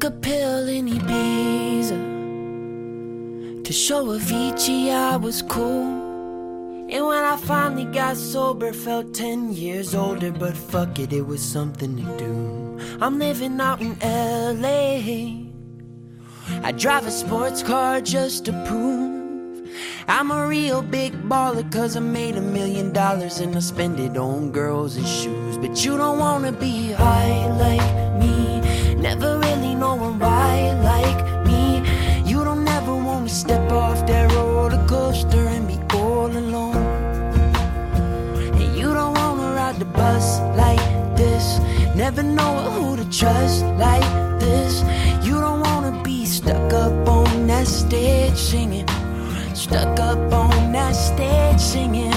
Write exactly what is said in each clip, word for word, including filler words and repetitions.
a pill in Ibiza to show Avicii I was cool. And when I finally got sober, felt ten years older. But fuck it, it was something to do. I'm living out in L A. I drive a sports car just to prove I'm a real big baller, cause I made a million dollars and I spend it on girls and shoes. But you don't wanna be high like me, never really knowing why like me. You don't ever wanna step off that roller coaster and be all alone. And you don't wanna ride the bus like this, never know who to trust like this. You don't wanna be stuck up on that stage singing, stuck up on that stage singing.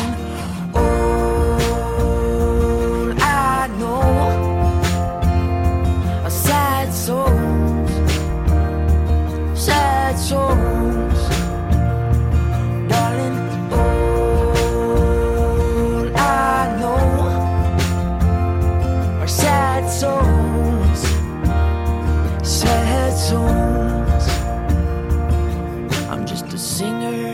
All I know are sad songs, sad songs, darling. All I know are sad songs, sad songs. I'm just a singer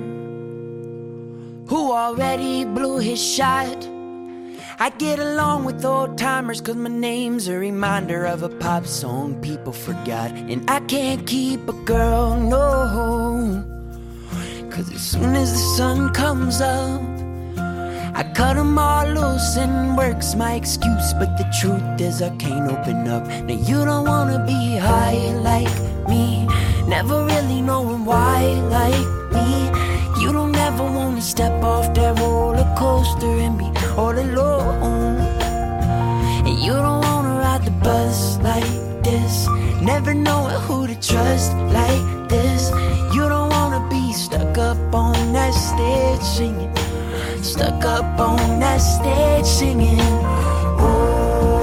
who already blew his shot. I get along with old timers cause my name's a reminder of a pop song people forgot. And I can't keep a girl, no, cause as soon as the sun comes up, I cut them all loose and work's my excuse. But the truth is I can't open up. Now you don't wanna be high like me, never really knowing why like me. You don't ever wanna step off that roller coaster and be all alone. And you don't wanna ride the bus like this, never knowing who to trust like this. You don't wanna be stuck up on that stage singing, stuck up on that stage singing. Oh,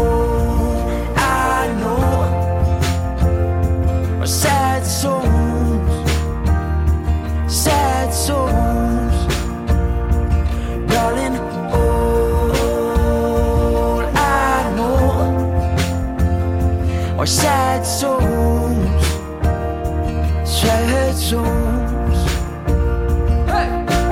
I know are sad songs, sad songs, darling. All I know are sad songs, sad songs. Hey!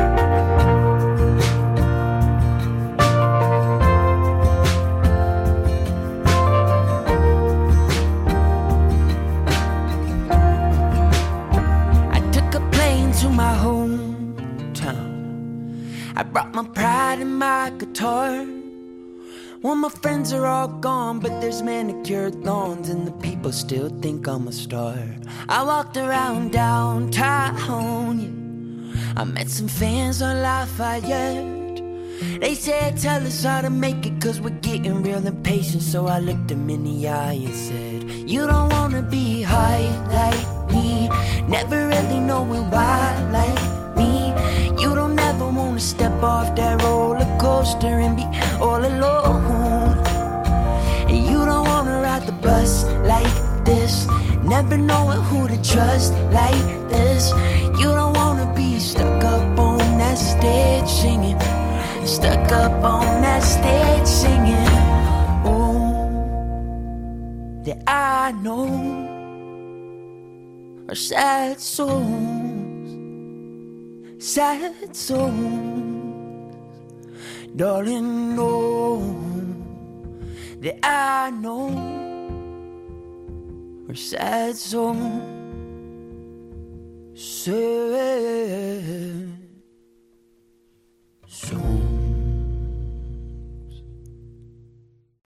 To my hometown, I brought my pride and my guitar. Well, my friends are all gone, but there's manicured lawns and the people still think I'm a star. I walked around downtown, yeah. I met some fans on Lafayette. They said, tell us how to make it, cause we're getting real impatient. So I looked them in the eye and said, you don't wanna be high like me, never really knowing why like me. You don't ever wanna step off that roller coaster and be all alone. And you don't wanna ride the bus like this, never knowing who to trust like this. You don't wanna be stuck up on that stage singing, stuck up on that stage singing. Oh, that I know are sad songs, sad songs, darling. Know that I know are sad songs, sad